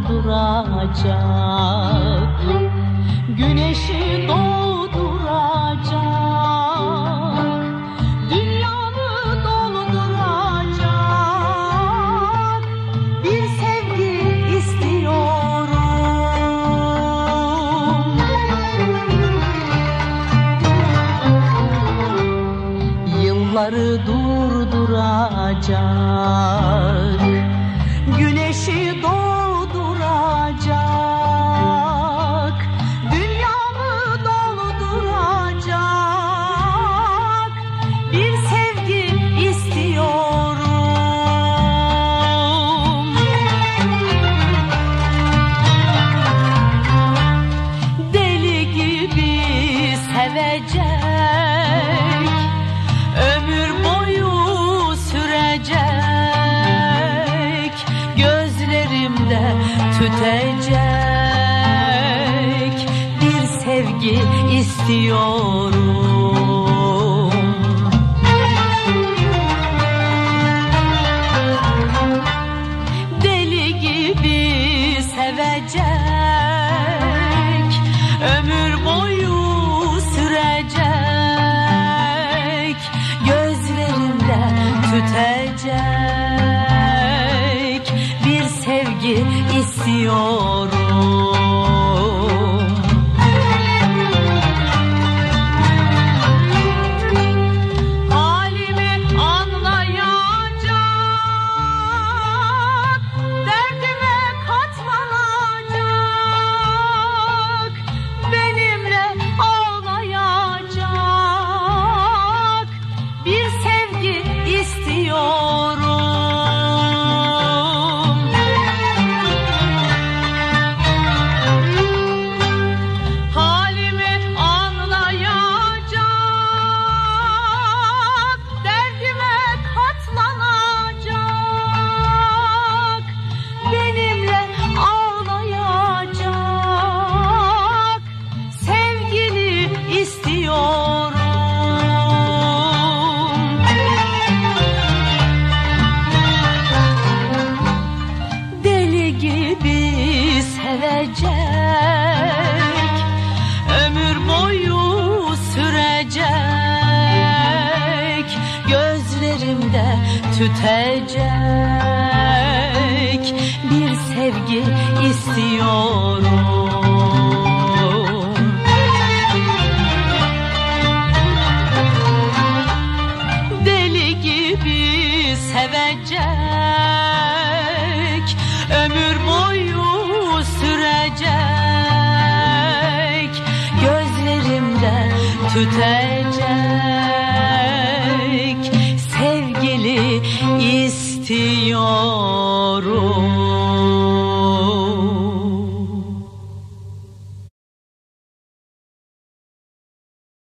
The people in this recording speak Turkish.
durduracak, güneşi doğduracak, dünyamı dolduracak bir sevgi istiyorum. Yılları durduracak, güneşi doğduracak, dünyamı dolduracak bir sevgi istiyorum. Deli gibi sevecek, ömür boyu sürecek, gözlerimde tütecek bir sevgi istiyorum. Deli gibi sevecek, ömür boyu sürecek, gözlerimde tütecek bir sevgi istiyorum. Halimi anlayacak, derdime katlanacak, benimle ağlayacak bir sevgi istiyorum. Halimi anlayacak, derdime katlanacak, benimle ağlayacak sevgili istiyorum. Deli gibi sevecek, ömür boyu sürecek, gözlerimde tütecek bir sevgi istiyorum. Deli gibi sevecek, ömür boyu sürecek, gözlerimde tütecek sevgili istiyorum.